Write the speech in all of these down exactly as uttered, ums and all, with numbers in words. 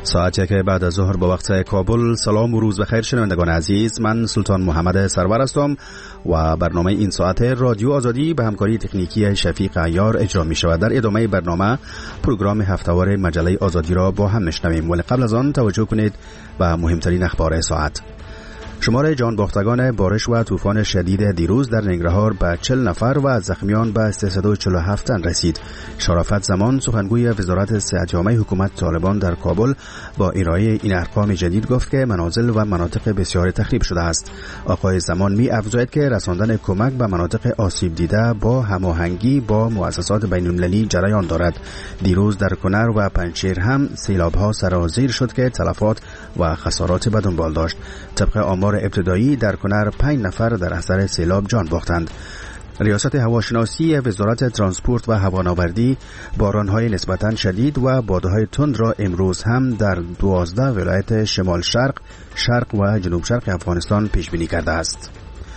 ساعتی که بعد از ظهر با وقت کابل. سلام و روز بخیر شنوندگان عزیز، من سلطان محمد سرور هستم و برنامه این ساعت رادیو آزادی به همکاری تکنیکی شفیق عیار اجرا می شود. در ادامه برنامه پروگرام هفته‌وار مجله آزادی را با هم میشنویم، ولی قبل از آن توجه کنید به مهمترین اخبار ساعت. شمار جان باختگان بارش و طوفان شدید دیروز در ننگرهار به چهل نفر و زخمیان به سیصد و چهل و هفت تن رسید. شرافت زمان سخنگوی وزارت صحت عامه حکومت طالبان در کابل با ارائه این ارقام جدید گفت که منازل و مناطق بسیار تخریب شده است. آقای زمان می افزاید که رساندن کمک به مناطق آسیب دیده با هماهنگی با مؤسسات بین‌المللی جریان دارد. دیروز در کنر و پنجشیر هم سیلاب‌ها سرازیر شد که تلفات و خسارات به دنبال داشت. طبق آمار ابتدایی در کنر پنج نفر در اثر سیلاب جان باختند. ریاست هواشناسی وزارت ترانسپورت و هوانوردی باران‌های نسبتاً شدید و بادهای تند را امروز هم در دوازده ولایت شمال شرق، شرق و جنوب شرق افغانستان پیش بینی کرده است.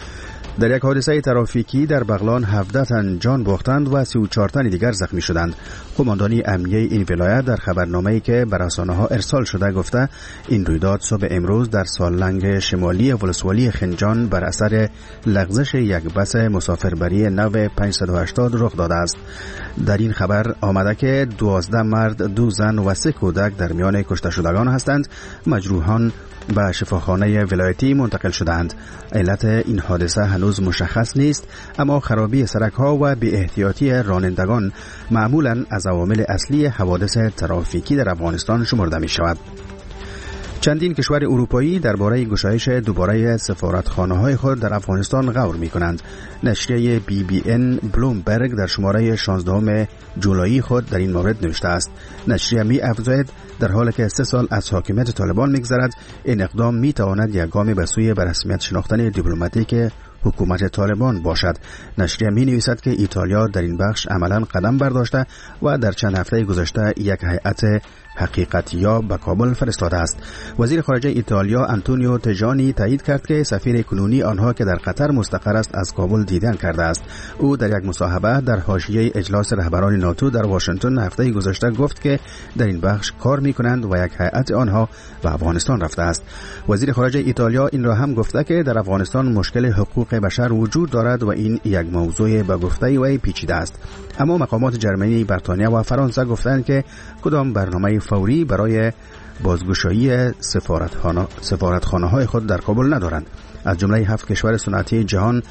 در یک حادثه ترافیکی در بغلان هفده تن جان باختند و سی و چهار تن دیگر زخمی شدند. قماندانی امنیه این ولایت در خبرنامه‌ای که به رسانه‌ها ارسال شده گفته این رویداد صبح امروز در سالنگ شمالی ولسوالی خنجان بر اثر لغزش یک بس مسافربری نو پانصد و هشتاد رخ داده است. در این خبر آمده که دوازده مرد، دو زن و سه کودک در میان کشته شدگان هستند. مجروحان به شفاخانه ولایتی منتقل شدند. علت این حادثه هنوز مشخص نیست، اما خرابی سرک‌ها و بی‌احتیاطی رانندگان معمولاً از عوامل اصلی حوادث ترافیکی در افغانستان شمرده می شود. چندین کشور اروپایی درباره گشایش دوباره سفارتخانه‌های خود در افغانستان غور می‌کنند. نشریه بی بی ان بلومبرگ در شماره شانزده جولای خود در این مورد نوشته است. نشریه می‌افزاید در حالی که سه سال از حاکمیت طالبان می‌گذرد، این اقدام می‌تواند یک گام به سوی به رسمیت شناختن دیپلماتیک حکومت طالبان باشد. نشریه می نویسد که ایتالیا در این بخش عملاً قدم برداشته و در چند هفته گذشته یک هیئت حقیقتیاب به کابل فرستاده است. وزیر خارجه ایتالیا آنتونیو تجانی تایید کرد که سفیر کنونی آنها که در قطر مستقر است از کابل دیدن کرده است. او در یک مصاحبه در حاشیه اجلاس رهبران ناتو در واشنگتن هفته گذشته گفت که در این بخش کار می‌کنند و یک هیئت آنها به افغانستان رفته است. وزیر خارجه ایتالیا این را هم گفته که در افغانستان مشکل حقوق بشر وجود دارد و این یک موضوع به گفته وی پیچیده است. اما مقامات جرمنی، بریتانیا و فرانسه گفتند که کدام برنامه فوری برای بازگشایی سفارتخانه سفارتخانه‌های خود در کابل ندارند. از جمله هفت کشور صنعتی جهان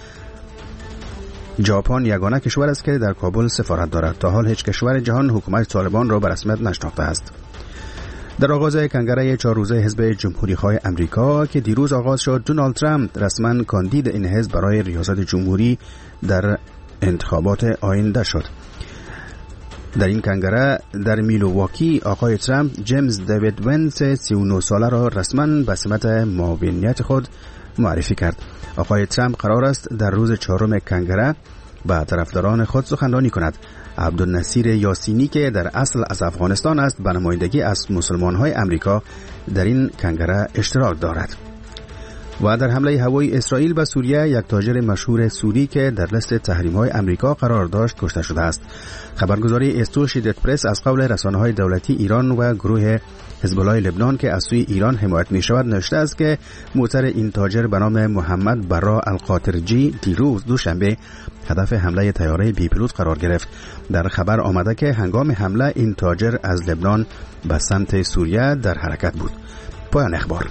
ژاپن یگانه کشور است که در کابل سفارت دارد. تا حال هیچ کشور جهان حکومت طالبان را به رسمیت نشناخته است. در آغاز کنگره چهار روزه حزب جمهوری‌خواه امریکا که دیروز آغاز شد، دونالد ترامپ رسما کاندید این حزب برای ریاست جمهوری در انتخابات آینده شد. در این کنگره در میلواکی آقای ترامپ جیمز دیوید ونس سی و نه ساله را رسما به سمت معاونیت خود معرفی کرد. آقای ترامپ قرار است در روز چهارم کنگره با طرفداران خود سخنرانی کند. عبدالنصیر یاسینی که در اصل از افغانستان است به نمایندگی از مسلمان‌های امریکا در این کنگره اشتراک دارد. و در حمله هوایی اسرائیل به سوریه یک تاجر مشهور سوری که در لیست تحریم‌های امریکا قرار داشت کشته شده است. خبرگزاری اسوشییتد پرس از قول رسانه‌های دولتی ایران و گروه حزب الله لبنان که از سوی ایران حمایت می‌شود نوشته است که موتر این تاجر به نام محمد برا القاطرجی دیروز دوشنبه هدف حمله طیاره بی پیلوت قرار گرفت. در خبر آمده که هنگام حمله این تاجر از لبنان به سمت سوریه در حرکت بود. پایان اخبار.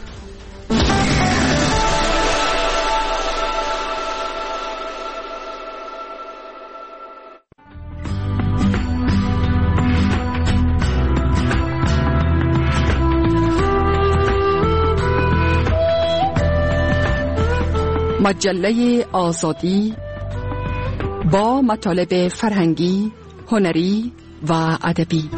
مجله آزادی با مطالب فرهنگی، هنری و ادبی.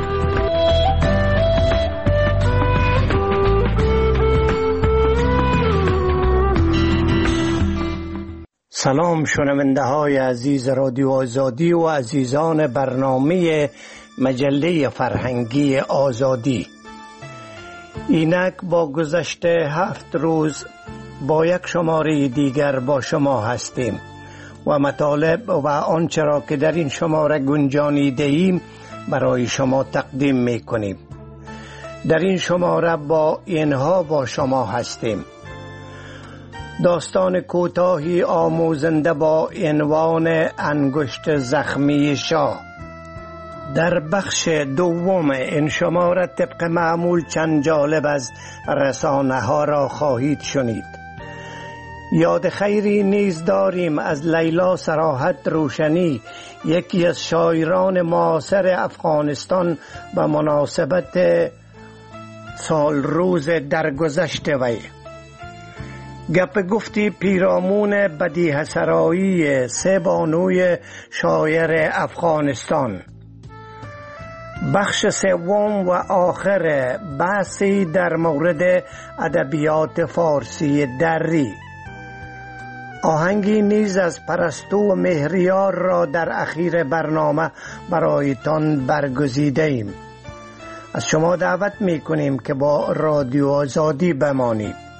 سلام شنونده های عزیز رادیو آزادی و عزیزان برنامه مجله فرهنگی آزادی. اینک با گذشت هفت روز با یک شماره دیگر با شما هستیم و مطالب و آنچه را که در این شماره گنجانیده ایم برای شما تقدیم می کنیم. در این شماره با اینها با شما هستیم. داستان کوتاهی آموزنده با عنوان انگشت زخمی شاه. در بخش دوم این شماره طبق معمول چند جالب از رسانه ها را خواهید شنید. یاد خیری نیز داریم از لیلا صراحت روشنی، یکی از شاعران معاصر افغانستان، به مناسبت سال روز درگذشت وی. گپ گفتی پیرامون بدیهه سرایی سه بانوی شاعر افغانستان. بخش سوم و آخر بحثی در مورد ادبیات فارسی دری. آهنگی نیز از پرستو و مهریار را در اخیر برنامه برایتان برگزیده ایم. از شما دعوت می کنیم که با رادیو آزادی بمانید.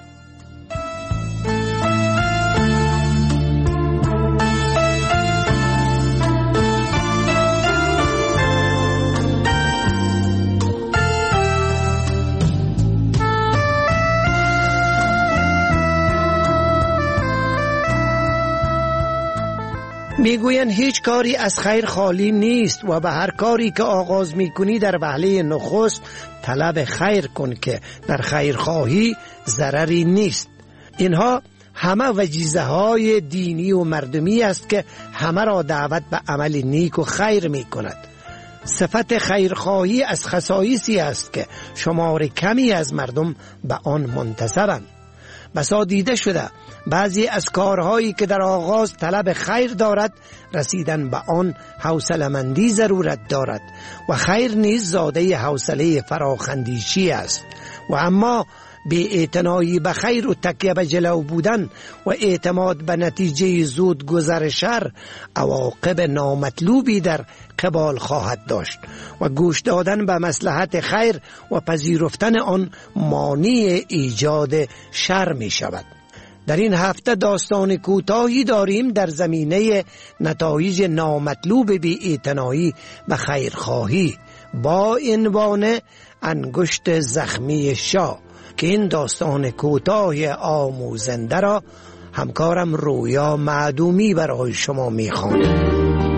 میگویند هیچ کاری از خیر خالی نیست و به هر کاری که آغاز میکنی در وهله نخست طلب خیر کن که در خیرخواهی ضرری نیست. اینها همه وجیزه های دینی و مردمی است که همه را دعوت به عمل نیک و خیر میکند. صفت خیرخواهی از خصایصی است که شمار کمی از مردم به آن منتظرند. بسا دیده شده بعضی از کارهایی که در آغاز طلب خیر دارد رسیدن به آن حوصله‌مندی ضرورت دارد و خیر نیز زاده حوصله فراخندیشی است. و اما بی اعتنایی به خیر و تکیه به جلو بودن و اعتماد به نتیجه زود گذر شر عواقب نامطلوبی در قبال خواهد داشت و گوش دادن به مصلحت خیر و پذیرفتن آن مانع ایجاد شر می شود. در این هفته داستان کوتاهی داریم در زمینه نتایج نامطلوب بی اعتنایی و خیرخواهی با عنوان انگشت زخمی شاه که این داستان کوتاه آموزنده را همکارم رویا معدومی برای شما می‌خواند.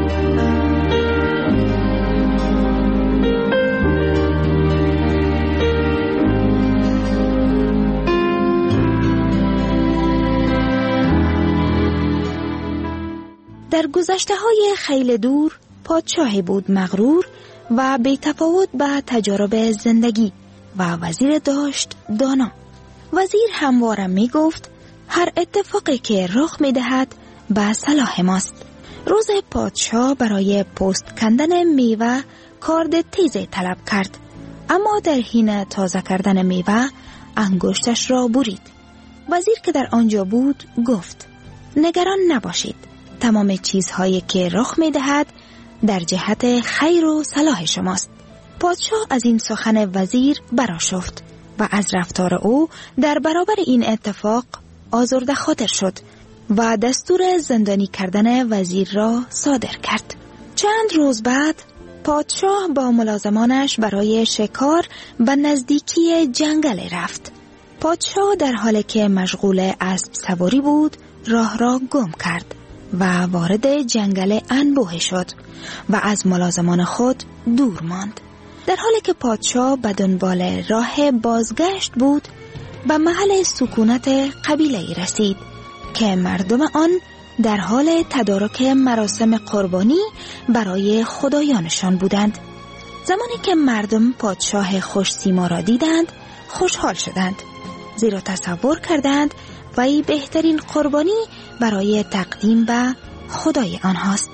در گذشته های خیلی دور پادشاهی بود مغرور و بی تفاوت به تجارب زندگی و وزیر داشت دانا. وزیر همواره می گفت هر اتفاقی که رخ می دهد به صلاح ماست. روز پادشاه برای پوست کندن میوه کارد تیزی طلب کرد، اما در حین تازه کردن میوه انگشتش را برید. وزیر که در آنجا بود گفت نگران نباشید، تمام چیزهایی که رخ می دهد در جهت خیر و صلاح شماست. پادشاه از این سخن وزیر برآشفت و از رفتار او در برابر این اتفاق آزرده خاطر شد و دستور زندانی کردن وزیر را صادر کرد. چند روز بعد پادشاه با ملازمانش برای شکار به نزدیکی جنگل رفت. پادشاه در حالی که مشغول اسب سواری بود راه را گم کرد و وارد جنگل انبوه شد و از ملازمان خود دور ماند. در حالی که پادشاه به دنبال راه بازگشت بود به محل سکونت قبیله رسید که مردم آن در حال تدارک مراسم قربانی برای خدایانشان بودند. زمانی که مردم پادشاه خوش سیما را دیدند خوشحال شدند، زیرا تصور کردند وی بهترین قربانی برای تقدیم به خدای آنهاست.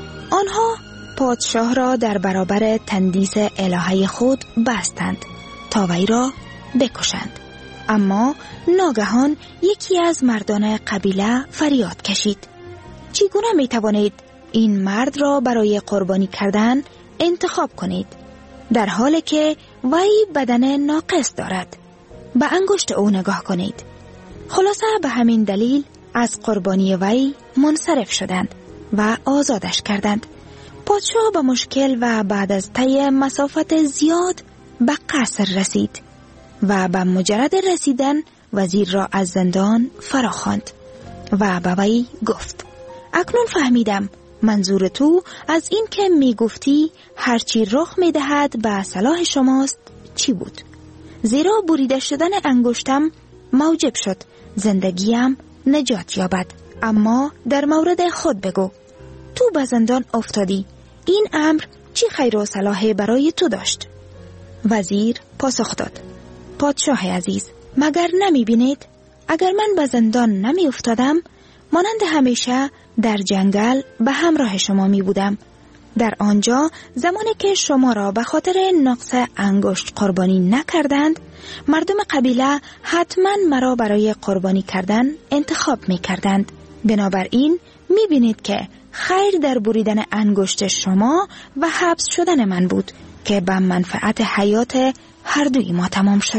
آنها پادشاه را در برابر تندیس الهه خود بستند تا وی را بکشند. اما ناگهان یکی از مردان قبیله فریاد کشید: چگونه می توانید این مرد را برای قربانی کردن انتخاب کنید در حالی که وی بدن ناقص دارد؟ به انگشت او نگاه کنید. خلاصه به همین دلیل از قربانی وی منصرف شدند و آزادش کردند. پادشاه با مشکل و بعد از طی مسافت زیاد به قصر رسید و به مجرد رسیدن وزیر را از زندان فراخواند و به وی گفت: اکنون فهمیدم منظور تو از این که می گفتی هرچی رخ می دهد به صلاح شماست چی بود؟ زیرا بریده شدن انگشتم موجب شد زندگیم نجات یابد. اما در مورد خود بگو، تو به زندان افتادی، این امر چی خیر و صلاح برای تو داشت؟ وزیر پاسخ داد: پادشاه عزیز، مگر نمی بینید اگر من به زندان نمی افتادم مانند همیشه در جنگل به همراه شما می بودم. در آنجا زمانی که شما را به خاطر نقص انگشت قربانی نکردند، مردم قبیله حتما مرا برای قربانی کردن انتخاب می کردند. بنابراین می بینید که خیر در بریدن انگشت شما و حبس شدن من بود که به منفعت حیات هر دوی ما تمام شد.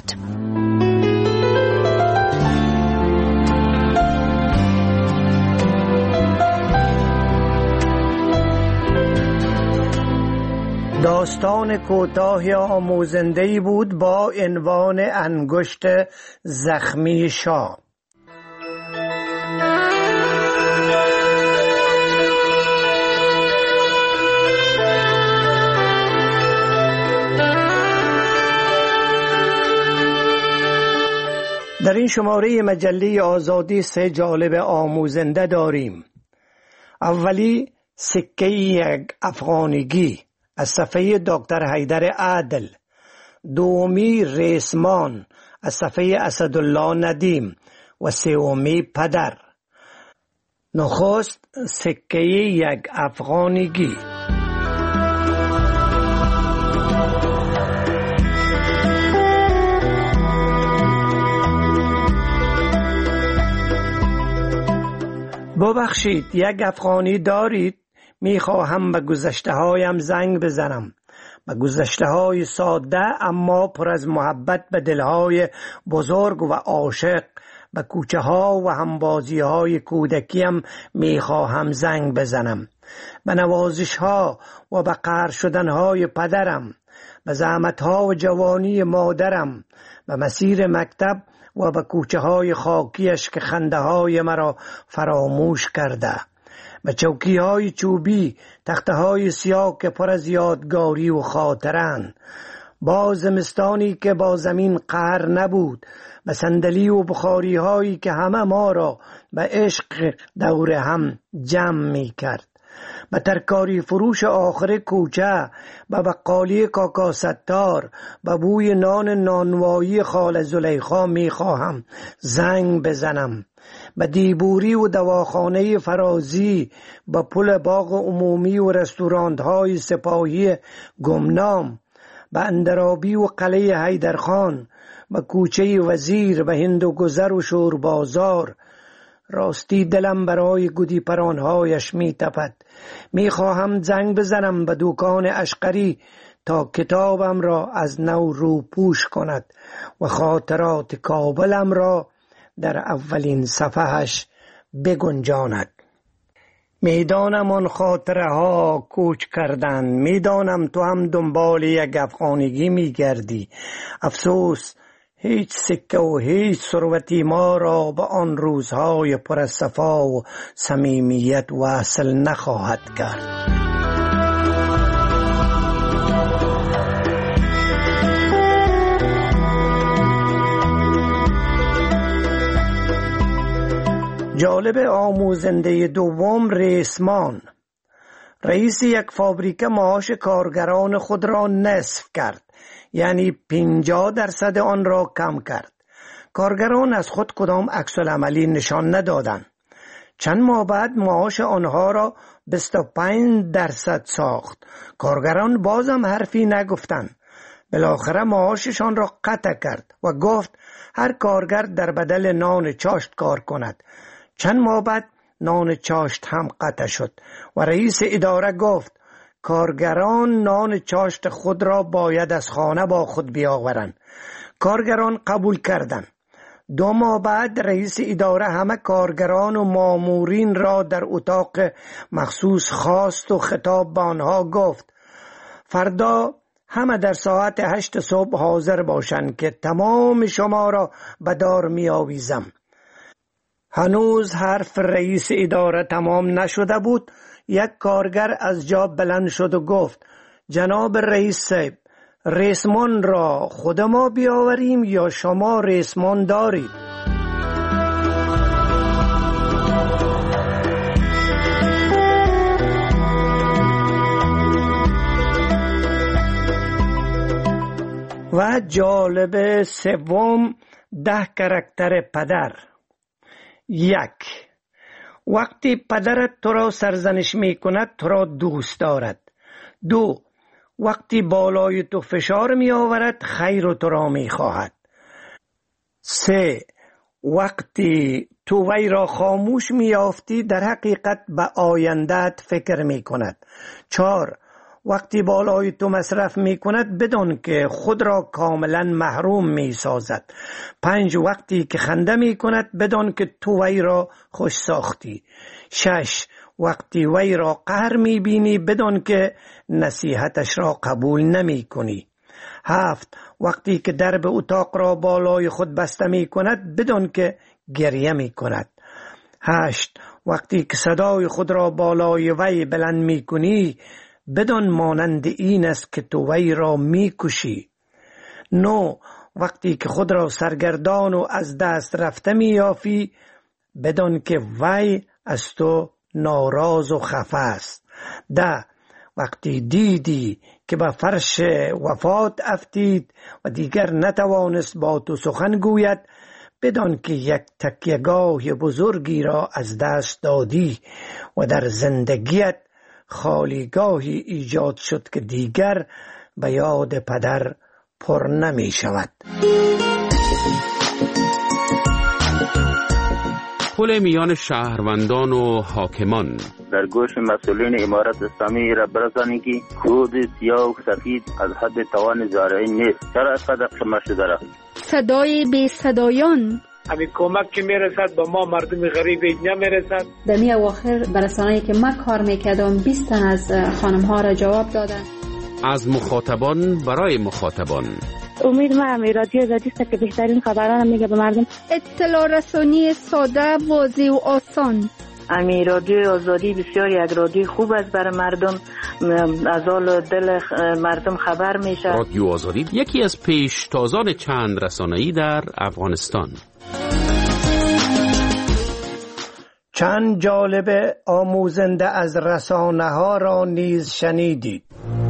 داستان کوتاه آموزنده‌ای بود با عنوان انگشت زخمی شاه. در این شماره مجله آزادی سه جالب آموزنده داریم. اولی سکه یک افغانیگی از صفحه دکتر حیدر عادل. دومی ریسمان از صفحه اسدالله ندیم و سومی پدر. نخست سکه یک افغانیگی. ببخشید، یک افغانی دارید؟ میخواهم به گذشته هایم زنگ بزنم، به گذشته های ساده اما پر از محبت به دلهای بزرگ و عاشق، به کوچه ها و همبازی های کودکیم میخواهم زنگ بزنم، به نوازش ها و به قهر شدن های پدرم، به زحمت ها و جوانی مادرم، به مسیر مکتب و به کوچه های خاکیش که خنده های مرا فراموش کرده، به چوکی های چوبی، تخته های سیاه که پر از یادگاری و خاطرند، با زمستانی که با زمین قهر نبود، به صندلی و بخاری هایی که همه ما را به عشق دور هم جمع می کرد، به ترکاری فروش آخر کوچه، به بقالی کاکا ستار، به بوی نان نانوایی خال زلیخا می خواهم زنگ بزنم، به دیبوری و دواخانه فرازی، به پل باغ عمومی و رستوران های سپاهی گمنام، به اندرابی و قلعه حیدرخان، به کوچه وزیر، به هندوگذر و شوربازار. راستی دلم برای گودی پرانهایش می تپد. می خواهم زنگ بزنم به دکان اشقری تا کتابم را از نو روپوش کند و خاطرات کابلم را در اولین صفحهش بگنجاند. میدانم آن خاطره ها کوچ کردند، میدانم تو هم دنبال یک افغانیگی میگردی. افسوس هیچ سکه و هیچ ثروتی ما را به آن روزهای پر از صفا و صمیمیت وصل نخواهد کرد. جالب آموزنده دوم ریسمان. رئیس یک فابریکه معاش کارگران خود را نصف کرد، یعنی پنجاه درصد آن را کم کرد. کارگران از خود کدام عکس العملی نشان ندادند. چند ماه بعد معاش آنها را بیست و پنج درصد ساخت. کارگران بازم حرفی نگفتند. بالاخره معاششان را قطع کرد و گفت هر کارگر در بدل نان چاشت کار کند. چند ماه بعد نان چاشت هم قطع شد و رئیس اداره گفت کارگران نان چاشت خود را باید از خانه با خود بیاورند. کارگران قبول کردند. دو ماه بعد رئیس اداره همه کارگران و مامورین را در اتاق مخصوص خواست و خطاب به آنها گفت فردا همه در ساعت هشت صبح حاضر باشند که تمام شما را به دار می آویزم. هنوز حرف رئیس اداره تمام نشده بود. یک کارگر از جا بلند شد و گفت: جناب رئیس صاحب، ریسمان را خود ما بیاوریم یا شما ریسمان دارید؟ و جالب سوم، ده کاراکتر پدر. یک، وقتی پدرت تو را سرزنش می کند تو را دوست دارد. دو، وقتی بالای تو فشار می آورد خیر تو را می خواهد. سه، وقتی تو وی را خاموش می یافتی در حقیقت به آینده‌ات فکر می کند. چهار، وقتی بالای تو مصرف می کند بدان که خود را کاملا محروم می سازد. پنج، وقتی که خنده می کند بدان که تو وی را خوش ساختی. شش، وقتی وی را قهر می بینی بدان که نصیحتش را قبول نمی کنی. هفت، وقتی که درب اتاق را بالای خود بسته می کند بدان که گریه می کند. هشت، وقتی که صدای خود را بالای وی بلند می کنی بدان مانند این است که تو وی را می کشی. نو، وقتی که خود را سرگردان و از دست رفته می یافی بدان که وی از تو ناراض و خفه است. ده، وقتی دیدی که به فرش وفات افتید و دیگر نتوانست با تو سخن گوید بدان که یک تکیهگاه بزرگی را از دست دادی و در زندگیت خالیگاهی ایجاد شد که دیگر به یاد پدر پر نمی شود. پل میان شهروندان و حاکمان. در گوش مسئولین امارت اسلامی را برسانید که کود سیاه و سفید از حد توان زارعین نیست. چرا اینقدر شما شده را؟ صدای بی صدایان. همین کمک که میرسد به ما مردم غریب نمیرسد. در می اواخر برسانه‌ای که من کار میکردم بیست تن از خانم ها را جواب دادن. از مخاطبان برای مخاطبان. امید ما همی رادیو آزادی است که بهترین خبران میگه به مردم. اطلاع رسانی ساده، واضح و آسان. امی رادیو آزادی بسیار یک رادیو خوب است برای مردم، از حال دل مردم خبر میشه. رادیو آزادی یکی از پیشتازان چند رسانه‌ای در افغانستان. چند جالب آموزنده از رسانه ها را نیز شنیدید.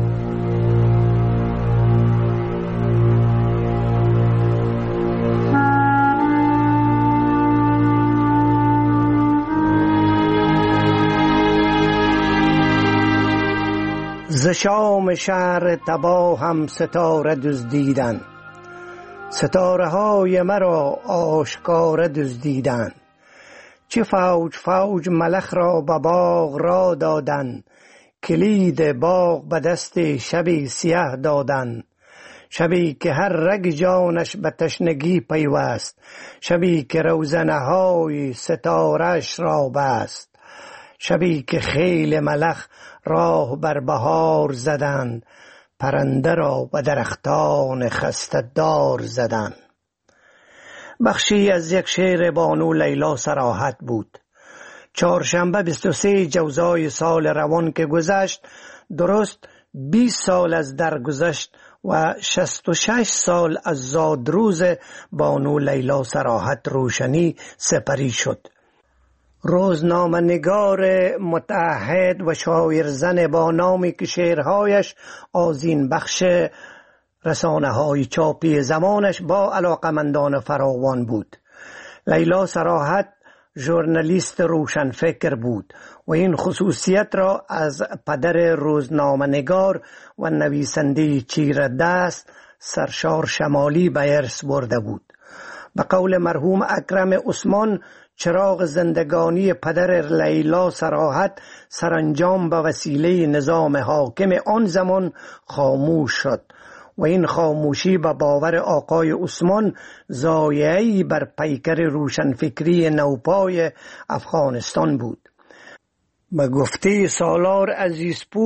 ز شام شهر تباه هم ستاره دزدیدن، ستاره های مرا آشکار دزدیدن. چه فوج فوج ملخ را به باغ را دادن، کلید باغ به دست شبی سیاه دادن. شبی که هر رگ جانش به تشنگی پیوست، شبی که روزنه های ستارش را بست. شبی که خیل ملخ راه بر بهار زدند، پرنده را به درختان خسته دار زدند. بخشی از یک شعر بانو لیلا صراحت بود. چهارشنبه بیست و سه جوزای سال روان که گذشت، درست بیست سال از درگذشت و شصت و شش سال از زادروز بانو لیلا صراحت روشنی سپری شد. روزنامه نگار متعهد و شاعر زن با نامی که شعرهایش آذین بخش رسانه های چاپی زمانش با علاقمندان فراوان بود. لیلا صراحت ژورنالیست روشنفکر بود و این خصوصیت را از پدر روزنامه نگار و نویسنده چیره دست سرشار شمالی به ارث برده بود. به قول مرحوم اکرم عثمان، چراغ زندگانی پدر لیلا صراحت سرانجام به وسیله نظام حاکم آن زمان خاموش شد و این خاموشی به باور آقای عثمان ضایعه‌ای بر پیکر روشنفکری نوپای افغانستان بود. به گفته سالار عزیزپور،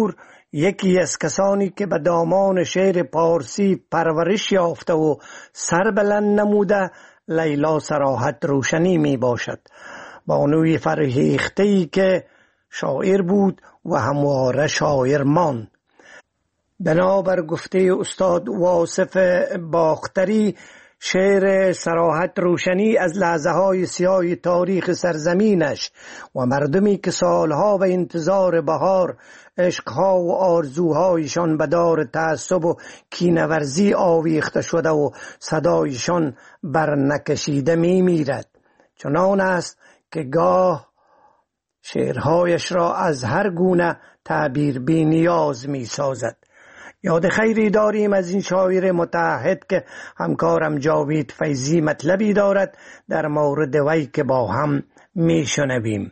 یکی از کسانی که به دامان شعر پارسی پرورش یافته و سر بلند نموده لیلا صراحت روشنی می باشد. بانوی فرهیخته‌ای که شاعر بود و همواره شاعر ماند. بنابر گفته استاد واصف باختری، شعر صراحت روشنی از لحظه های سیاه تاریخ سرزمینش و مردمی که سالها به انتظار بهار عشقها و آرزوهایشان به دار تعصب و کینه‌ورزی آویخته شده و صدایشان بر نکشیده می میرد. چنان است که گاه شعرهایش را از هر گونه تعبیر بی نیاز می سازد. یاد خیری داریم از این شاعر متعهد که همکارم جاوید فیضی مطلبی دارد در مورد وی که با هم می شنویم.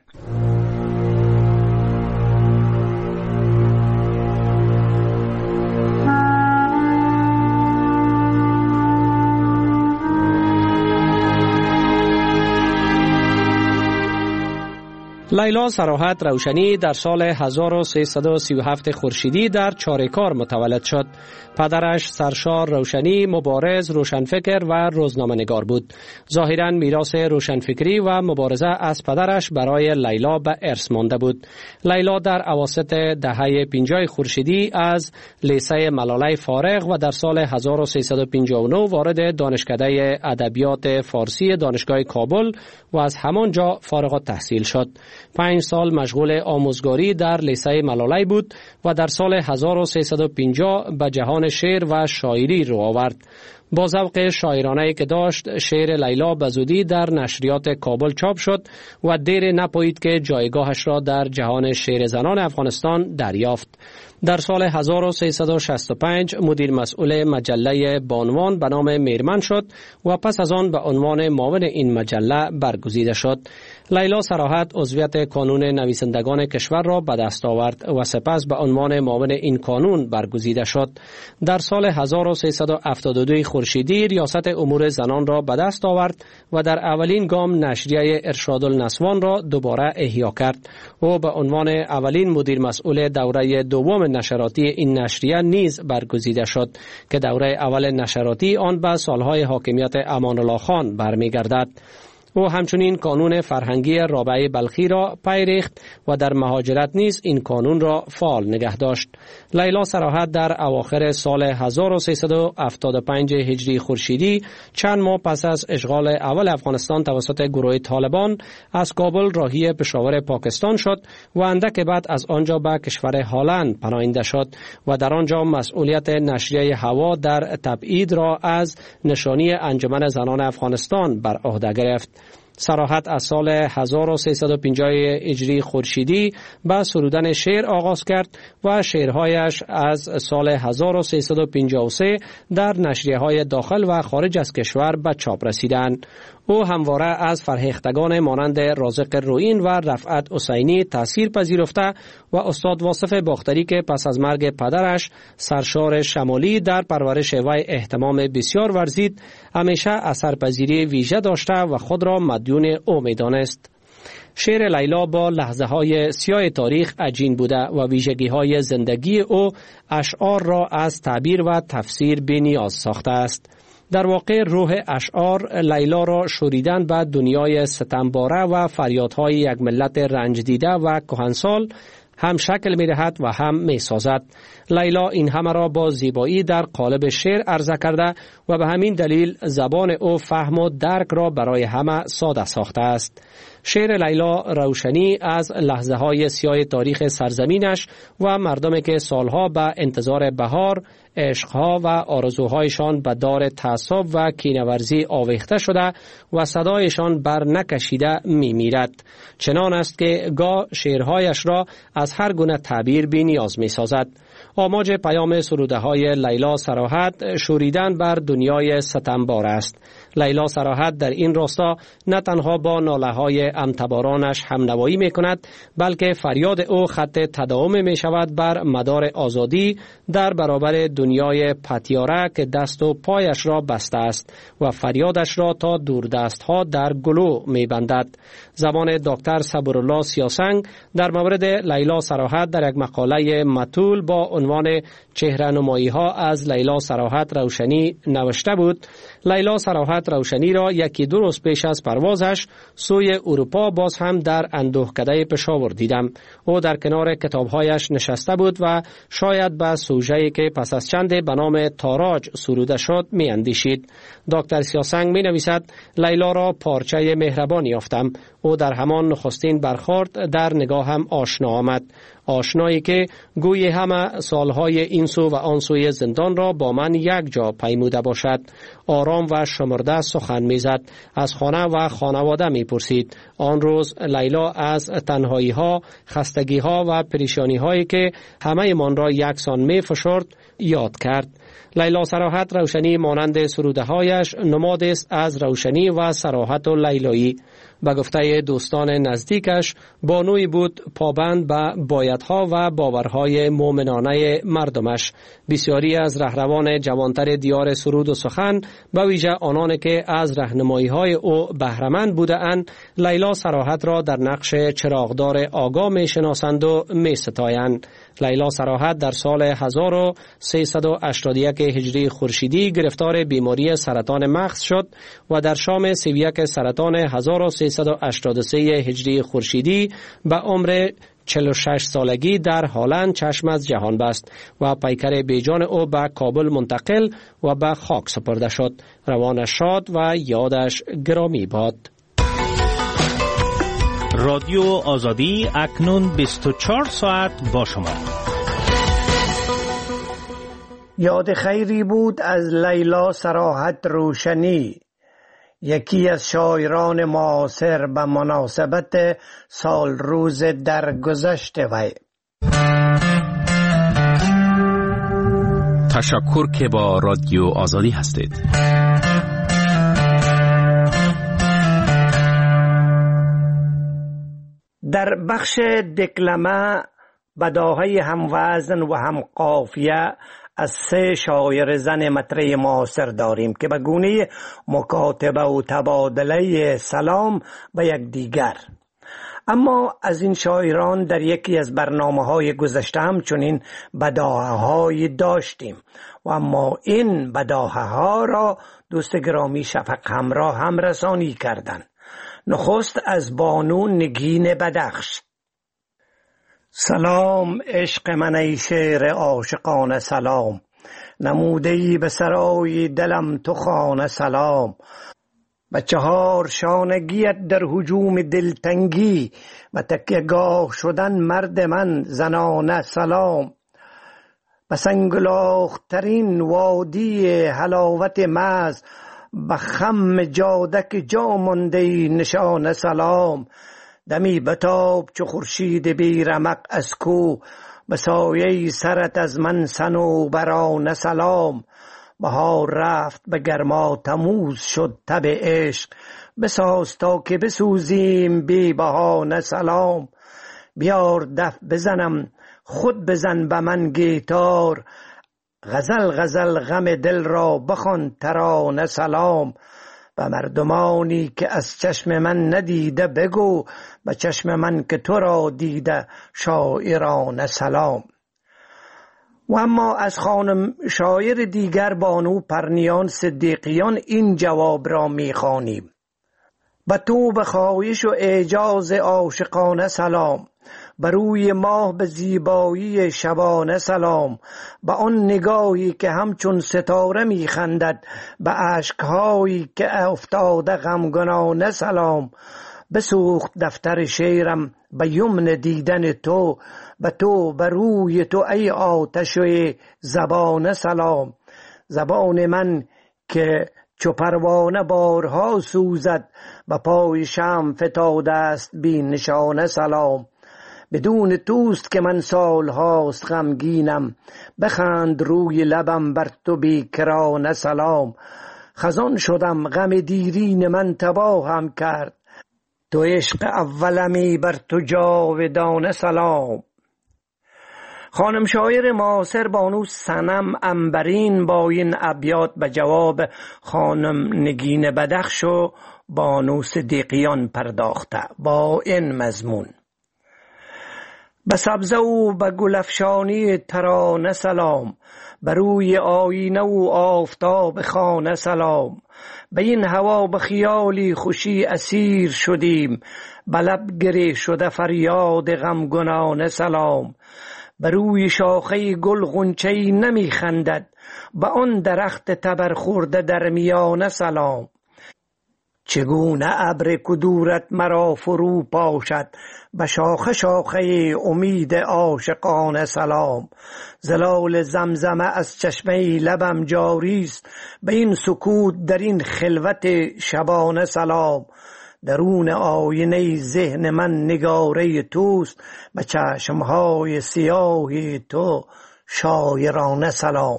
لیلا صراحت روشنی در سال هزار و سیصد و سی و هفت خورشیدی در چاریکار متولد شد. پدرش سرشار روشنی مبارز، روشنفکر و روزنامه‌نگار بود. ظاهراً میراث روشنفکری و مبارزه از پدرش برای لیلا به ارث مانده بود. لیلا در اواسط دهه پنجاه خورشیدی از لیسه ملاله فارغ و در سال هزار و سیصد و پنجاه و نه وارد دانشکده ادبیات فارسی دانشگاه کابل و از همانجا فارغ التحصیل شد. پنج سال مشغول آموزگاری در لیسه ملاله بود و در سال هزار و سیصد و پنجاه به جهان شعر و شاعری رو آورد. با ذوق شاعرانه‌ای که داشت، شعر لیلا به زودی در نشریات کابل چاپ شد و دیر نپایید که جایگاهش را در جهان شعر زنان افغانستان دریافت. در سال هزار و سیصد و شصت و پنج مدیر مسئول مجله بانوان به نام میرمن شد و پس از آن به عنوان معاون این مجله برگزیده شد. لیلا صراحت عضویت کانون نویسندگان کشور را به دست آورد و سپس به عنوان معاون این کانون برگزیده شد. در سال هزار و سیصد و هفتاد و دو خورشیدی ریاست امور زنان را به دست آورد و در اولین گام نشریه ارشاد النسوان را دوباره احیا کرد. او به عنوان اولین مدیر مسئول دوره دوم نشراتی این نشریه نیز برگزیده شد که دوره اول نشراتی آن به سالهای حاکمیت امان الله خان برمیگردد. او همچنین کانون فرهنگی رابعه بلخی را پیریخت و در مهاجرت نیز این کانون را فعال نگه داشت. لیلا صراحت در اواخر سال هزار و سیصد و هفتاد و پنج هجری خورشیدی چند ماه پس از اشغال اول افغانستان توسط گروه طالبان از کابل راهی پشاور پاکستان شد و اندک بعد از آنجا به کشور هلند پناهنده شد و در آنجا مسئولیت نشریه هوا در تبعید را از نشانی انجمن زنان افغانستان بر عهده گرفت. صراحت از سال هزار و سیصد و پنجاه هجری خورشیدی به سرودن شعر آغاز کرد و شعرهایش از سال هزار و سیصد و پنجاه و سه در نشریه‌های داخل و خارج از کشور به چاپ رسیدند. او همواره از فرهیختگان مانند رازق روئین و رفعت حسینی تأثیر پذیرفته و استاد واصف باختری که پس از مرگ پدرش سرشار شمالی در پرورش وی اهتمام بسیار ورزید، همیشه اثرپذیری ویژه داشته و خود را مدیون او می‌دانست. شعر لیلا با لحظه های سیاه تاریخ عجین بوده و ویژگی های زندگی او اشعار را از تعبیر و تفسیر بی نیاز ساخته است. در واقع روح اشعار لیلا را شوریدن به دنیای ستمباره و فریادهای یک ملت رنج دیده و کهنسال هم شکل می دهد و هم می سازد. لیلا این همه را با زیبایی در قالب شعر عرضه کرده و به همین دلیل زبان او فهم و درک را برای همه ساده ساخته است. شعر لیلا روشنی از لحظه های سیاه تاریخ سرزمینش و مردمی که سالها به انتظار بهار، عشقها و آرزوهایشان به دار تعصب و کینه‌ورزی آویخته شده و صدایشان بر نکشیده می میرد. چنان است که گاه شعرهایش را از هر گونه تعبیر بی نیاز می سازد. آماج پیام سروده های لیلا صراحت شوریدن بر دنیای ستمبار است. لیلا صراحت در این راستا نه تنها با ناله های امتبارانش همنوایی می کند، بلکه فریاد او خط تداوم می شود بر مدار آزادی در برابر دنیای پتیاره که دست و پایش را بسته است و فریادش را تا دوردست ها در گلو می بندد. زبان دکتر صبرالله سیاسنگ در مورد لیلا صراحت در یک مقاله مطول با عنوان چهره‌نمایی ها از لیلا صراحت روشنی نوشته بود. لیلا صراحت روشنی را یکی دو روز پیش از پروازش سوی اروپا باز هم در اندوهکده پشاور دیدم. او در کنار کتابهایش نشسته بود و شاید به سوژه‌ای که پس از چند به نام تاراج سروده شد می اندیشید. دکتر سیاسنگ می نویسد لیلا را پارچه مهربان یافتم. او در همان نخستین برخورد در نگاهم آشنا آمد. آشنایی که گوی همه سالهای این سو و آن سوی زندان را با من یک جا پیموده باشد. آرام و شمرده سخن میزد. از خانه و خانواده می پرسید. آن روز لیلا از تنهایی ها، خستگی ها و پریشانی هایی که همه من را یکسان می فشرد یاد کرد. لیلا صراحت روشنی مانند سروده هایش نماد است از روشنی و صراحت و لیلایی. به گفته دوستان نزدیکش بانوی بود پابند به بایدها و باورهای مؤمنانه مردمش. بسیاری از رهروان جوانتر دیار سرود و سخن به ویژه آنان که از راهنمایی های او بهره‌مند بودند لیلا صراحت را در نقش چراغدار آگاه می شناسند و می ستایند. لیلا صراحت در سال هزار و سیصد و هشتاد و یک هجری خورشیدی گرفتار بیماری سرطان مغز شد و در شام سی و یک سرطان هزار و سیصد و هشتاد و سه هجری خورشیدی به عمر چهل و شش سالگی در هالند چشم از جهان بست و پیکر بیجان او به کابل منتقل و به خاک سپرده شد. روانش شاد و یادش گرامی باد. رادیو آزادی اکنون بیست و چهار ساعت با شما. یاد خیری بود از لیلا صراحت روشنی، یکی از شاعران معاصر به مناسبت سال روز درگذشت وی. تشکر که با رادیو آزادی هستید. در بخش دکلمه بداهه هم وزن و هم قافیه از سه شاعر زن مطرح معاصر داریم که به گونه مکاتبه و تبادله سلام به یک دیگر. اما از این شاعران در یکی از برنامه‌های گذشته همچنین بداهه‌هایی داشتیم و اما این بداهه‌ها را دوست گرامی شفق همراه هم رسانی کردند. نخست از بانو نگین بدخش. سلام عشق من ای شعر عاشقانه سلام، نموده‌ای به سرای دلم تو خانه سلام. به چهار شانگیت در هجوم دلتنگی و تکیه‌گاه شدن مرد من زنانه سلام. به سنگلاخ‌ترین وادی حلاوت مز به خم جادک جا مانده نشانه سلام. دمی بتاب چو خورشید بی رمق از کو، به سایه سرت از من صنوبرانه سلام. بهار رفت به گرما تموز شد تب عشق، بساز تا که بسوزیم بی بهانه سلام. بیار دف بزنم خود بزن به من گیتار، غزل غزل غم دل را بخوان ترانه سلام. به مردمانی که از چشم من ندیده بگو، به چشم من که تو را دیده شاعرانه سلام. و اما از خانم شاعر دیگر بانو پرنیان صدیقیان این جواب را می‌خوانیم: به تو به خواهش و اعجاز عاشقانه سلام، بر روی ماه به زیبایی شبانه سلام. به آن نگاهی که همچون ستاره می‌خندد، به اشک‌هایی که افتاده غمگنانه سلام. بسوخت دفتر شعرم به یمن دیدن تو، به تو به روی تو ای آتش و زبان سلام. زبان من که چو پروانه بارها سوزد، به پای شمع فتاده است بی نشانه سلام. بدون توست که من سال هاست غمگینم، بخند روی لبم بر تو بیکرانه سلام. خزان شدم غم دیرین من تباهم کرد، تو عشق اولمی بر تو جاودانه سلام. خانم شاعر معاصر بانو صنم عنبرین با این ابیات به جواب خانم نگین بدخش و بانو صدیقیان پرداخته با این مضمون: به سبزه و به گلفشانی ترانه سلام، به روی آینه و آفتاب خانه سلام، به این هوا به خیالی خوشی اسیر شدیم، به لب گره شده فریاد غمگنانه سلام، به روی شاخه گل غنچه‌ای نمی خندد، به آن درخت تبر خورده در میانه سلام، چگونه ابر کدورت مرا فرو پاشد، به شاخه شاخه امید عاشقانه سلام، زلال زمزمه از چشمه لبم جاری است، به این سکوت در این خلوت شبانه سلام، درون آینه ذهن من نگاره توست، به چشمهای سیاه تو شاعرانه سلام.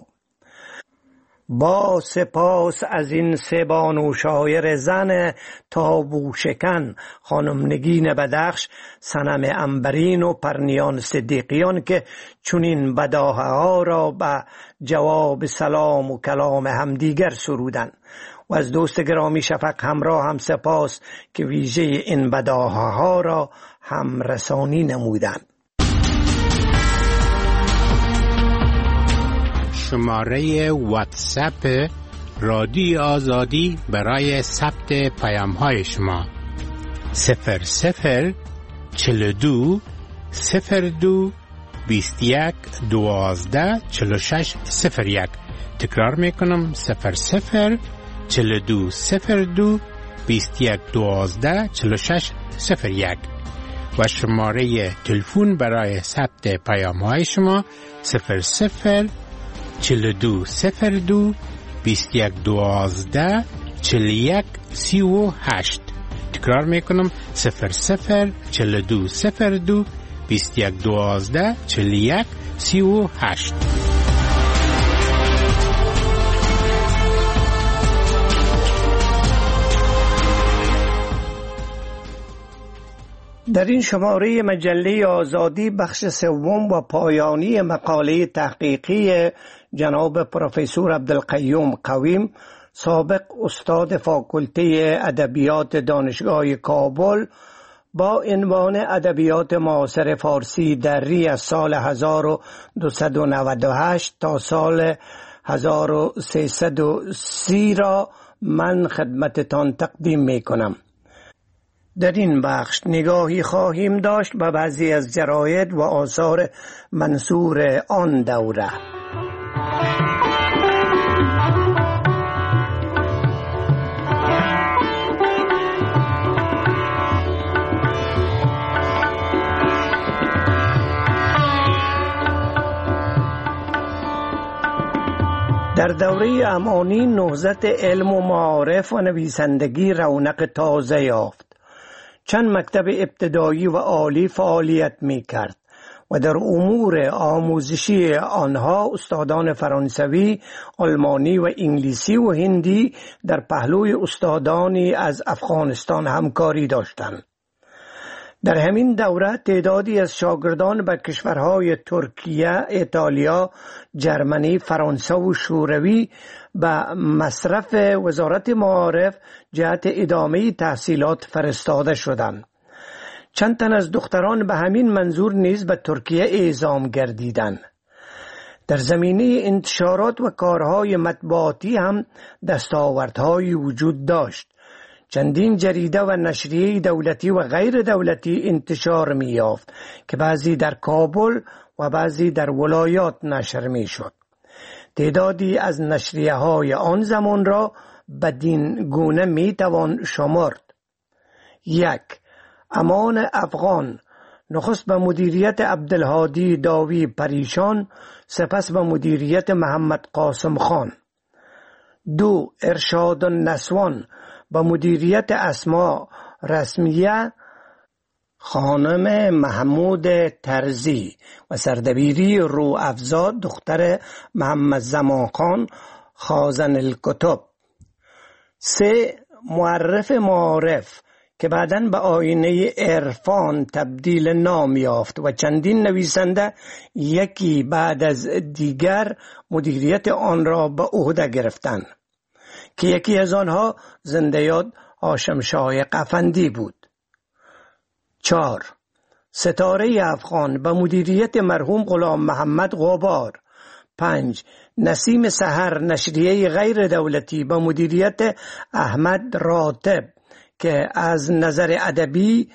با سپاس از این سه بانو شاعر زن تابو شکن، خانم نگین بدخش، صنم عنبرین و پرنیان صدیقیان که چنین بداهه ها را به جواب سلام و کلام همدیگر سرودند. و از دوست گرامی شفق همراه هم سپاس که ویژه این بداهه ها را هم رسانی نمودند. شماره واتساپ رادیو آزادی برای ثبت پیام های شما: صفر صفر چهل و دو صفر دو بیست و یک دوازده چهل و شش صفر یک. تکرار میکنم: صفر صفر چهل و دو صفر دو بیست و یک دوازده چهل و شش صفر یک. و شماره تلفن برای ثبت پیام های شما: صفر صفر چهل و دو صفر دو بیست و یک دوازده چهل و یک سی و هشت. تکرار میکنم: صفر صفر چهل و دو صفر دو بیست و یک دوازده چهل و یک سی و هشت. در این شماره مجله آزادی بخش سوم و پایانی مقاله تحقیقی جناب پروفسور عبدالقیوم قویم، سابق استاد فاکولته ادبیات دانشگاه کابل، با عنوان ادبیات معاصر فارسی در ری از سال هزار و دویست و نود و هشت تا سال هزار و سیصد و سی را من خدمتتان تقدیم می کنم. در این بخش نگاهی خواهیم داشت به بعضی از جراید و آثار منثور آن دوره. در دوره امانی نهضت علم و معارف و نویسندگی رونق تازه یافت. چند مکتب ابتدایی و عالی فعالیت می کرد و در امور آموزشی آنها استادان فرانسوی، آلمانی و انگلیسی و هندی در پهلوی استادانی از افغانستان همکاری داشتند. در همین دوره تعدادی از شاگردان به کشورهای ترکیه، ایتالیا، جرمنی، فرانسه و شوروی به مصرف وزارت معارف جهت ادامه تحصیلات فرستاده شدند. چند تن از دختران به همین منظور نیز به ترکیه اعزام گردیدند. در زمینه انتشارات و کارهای مطبوعاتی هم دستاوردهایی وجود داشت. چندین جریده و نشریه دولتی و غیر دولتی انتشار می یافت که بعضی در کابل و بعضی در ولایات نشر می شد. تعدادی از نشریه های آن زمان را بدین گونه می توان شمرد: یک، امان افغان، نخست به مدیریت عبدالهادی داوی پریشان، سپس به مدیریت محمد قاسم خان. دو، ارشاد النسوان، با مدیریت اسما رسمیه خانم محمود ترزی و سردبیری رو افزا دختر محمد زمان خان خازن الکتب. سه، معرف معارف که بعداً به آینه عرفان تبدیل نام یافت و چندین نویسنده یکی بعد از دیگر مدیریت آن را به عهده گرفتند که یکی از آنها زنده یاد هاشم شاه قفندی بود. چهار. ستاره افغان به مدیریت مرحوم غلام محمد غبار. پنج. نسیم سحر نشریه غیر دولتی به مدیریت احمد راتب که از نظر ادبی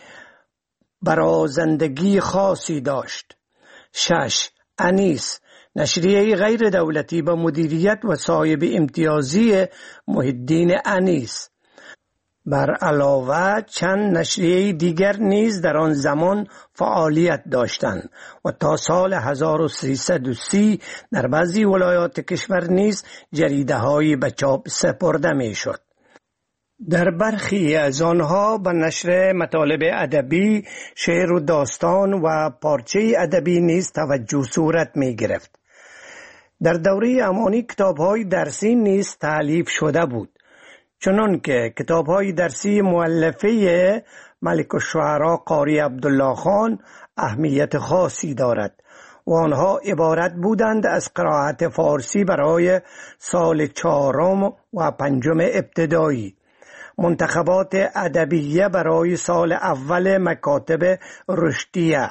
برازندگی خاصی داشت. شش. انیس نشریه غیر دولتی به مدیریت و صاحب امتیازی محی الدین انیس. بر علاوه چند نشریه دیگر نیز در آن زمان فعالیت داشتند و تا سال هزار و سیصد و سی در بعضی ولایات کشور نیز جریده هایی به چاپ سپرده می شد. در برخی از آنها به نشر مطالب ادبی، شعر و داستان و پارچه ادبی نیز توجه صورت می گرفت. در دوره امانی کتاب‌های درسی نیز تألیف شده بود، چنان که کتاب‌های درسی مؤلفه ملک الشعراء قاری عبدالله خان اهمیت خاصی دارد و آنها عبارت بودند از قرائت فارسی برای سال چهارم و پنجم ابتدایی، منتخبات ادبیه برای سال اول مکاتب رشدیه،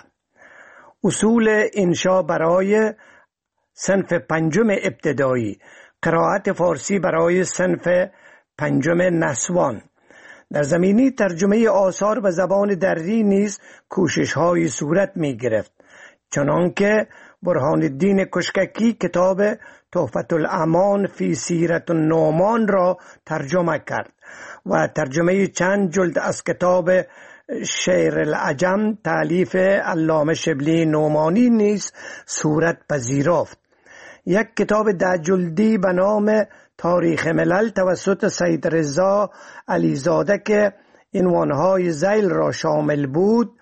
اصول انشا برای صنف پنجم ابتدایی، قرائت فارسی برای صنف پنجم نسوان. در زمینه ترجمه آثار به زبان دری نیز کوشش های صورت می گرفت، چنانکه برهان الدین کشککی کتاب تحفة الامان فی سیرت النعمان را ترجمه کرد و ترجمه چند جلد از کتاب شعر العجم تالیف علامه شبلی نعمانی نیز صورت پذیرفت. یک کتاب ده جلدی به نام تاریخ ملل توسط سید رضا علیزاده که عنوانهای ذیل را شامل بود: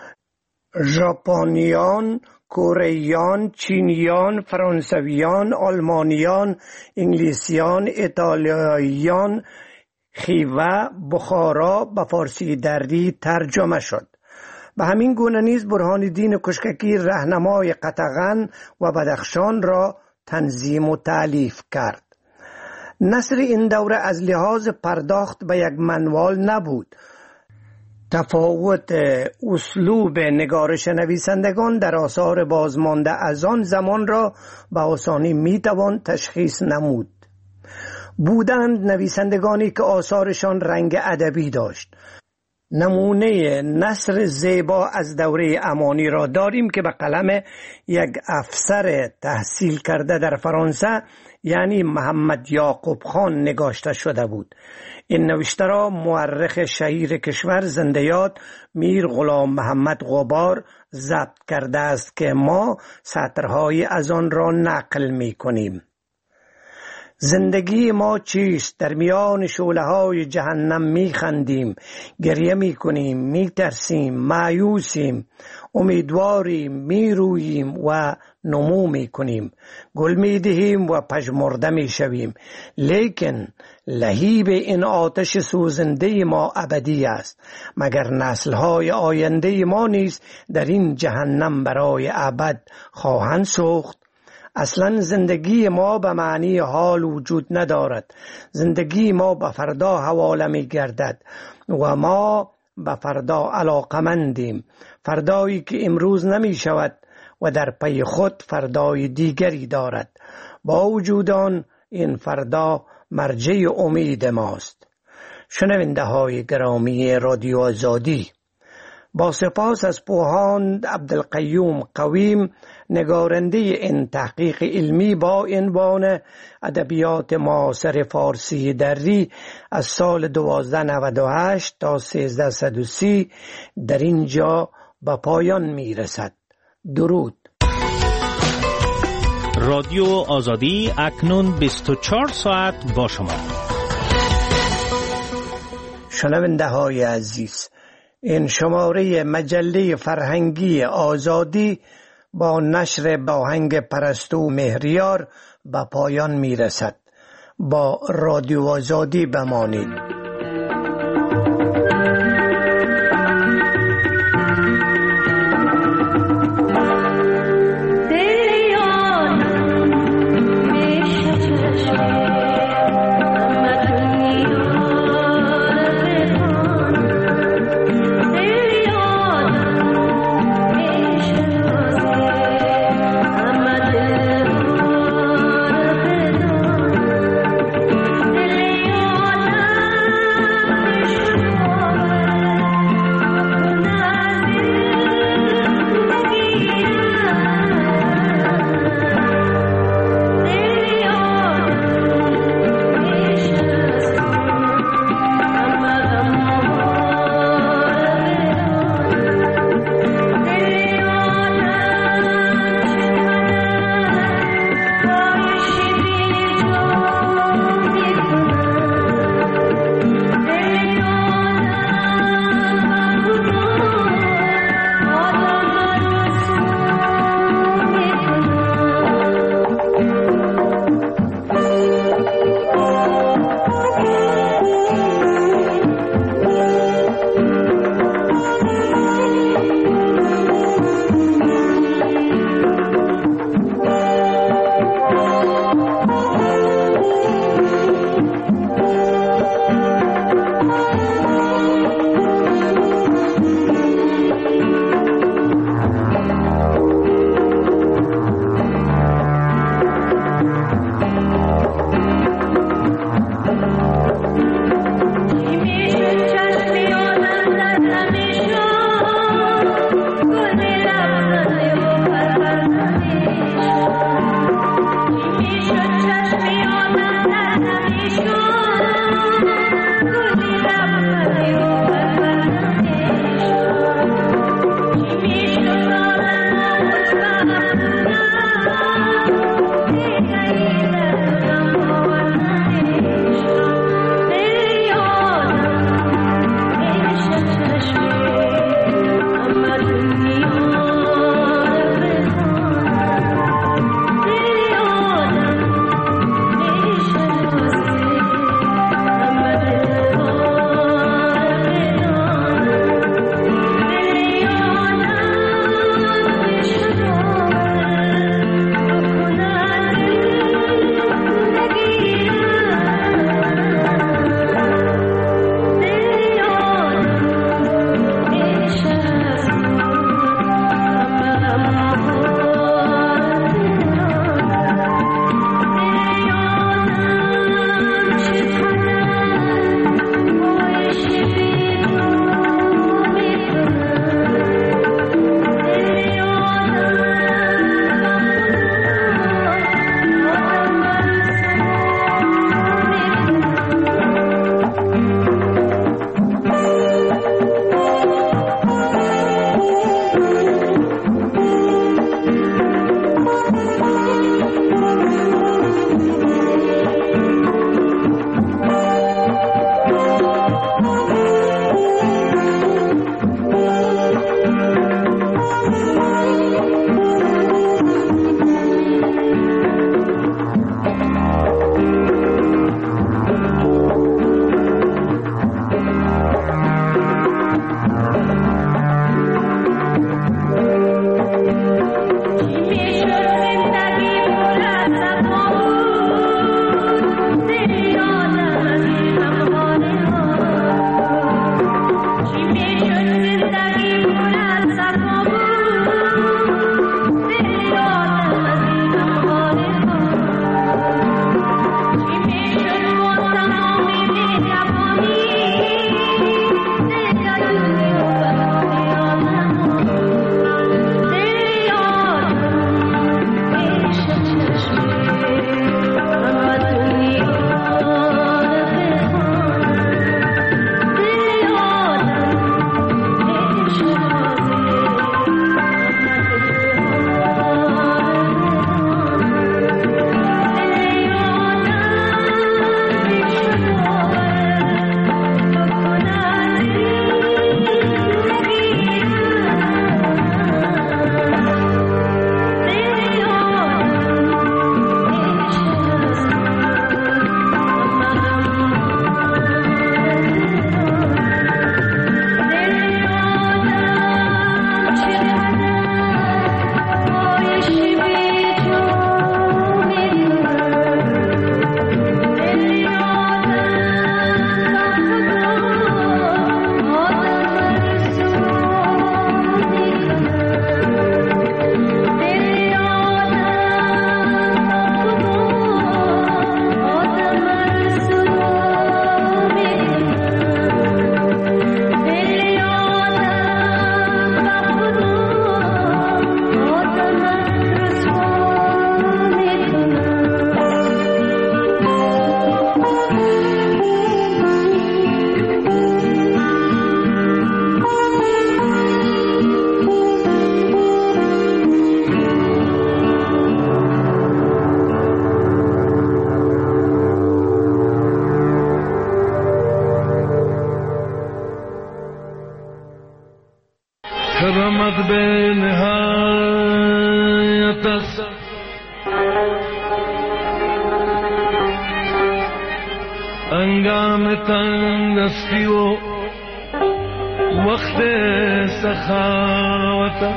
ژاپنیان، کوره‌ایان، چینیان، فرانسویان، آلمانیان، انگلیسیان، ایتالیاییان، خیوه، بخارا به فارسی دری ترجمه شد. به همین گونه نیز برهان الدین کشککی راهنمای قطغن و بدخشان را تنظیم و تألیف کرد. نثر این دوره از لحاظ پرداخت به یک منوال نبود. تفاوت اسلوب نگارش نویسندگان در آثار بازمانده از آن زمان را به آسانی میتوان تشخیص نمود. بودند نویسندگانی که آثارشان رنگ ادبی داشت. نمونه نثر زیبا از دوره امانی را داریم که به قلم یک افسر تحصیل کرده در فرانسه یعنی محمد یعقوب خان نگاشته شده بود. این نوشته را مورخ شهیر کشور زنده یاد میر غلام محمد غبار ضبط کرده است که ما سطرهای از آن را نقل می کنیم. زندگی ما چیست؟ در میان شعله‌های جهنم می خندیم، گریه می کنیم، می ترسیم، مایوسیم، امیدواریم، می روییم و نمو می کنیم، گل می دهیم و پژمرده می شویم، لیکن لهیب این آتش سوزنده ما ابدی است. مگر نسل‌های آینده ما نیز در این جهنم برای ابد خواهند سوخت؟ اصلا زندگی ما به معنی حال وجود ندارد. زندگی ما به فردا حواله می گردد و ما به فردا علاقمندیم، فردایی که امروز نمی شود و در پی خود فردای دیگری دارد. با وجود آن این فردا مرجع امید ماست. شنونده های گرامی رادیو آزادی، با سپاس از پوهاند عبدالقیوم قویم نگارنده این تحقیق علمی با عنوان ادبیات معاصر فارسی دری از سال دوازده نود و هشت تا سیزده صد و سی در اینجا به پایان می رسد. درود. رادیو آزادی اکنون بیست و چهار ساعت با شما. شنونده های عزیز، این شماره مجله فرهنگی آزادی با نشر آهنگ پرستو مهریار به پایان می رسد. با رادیو آزادی بمانید. انگام تنگستی و وقت سخاوت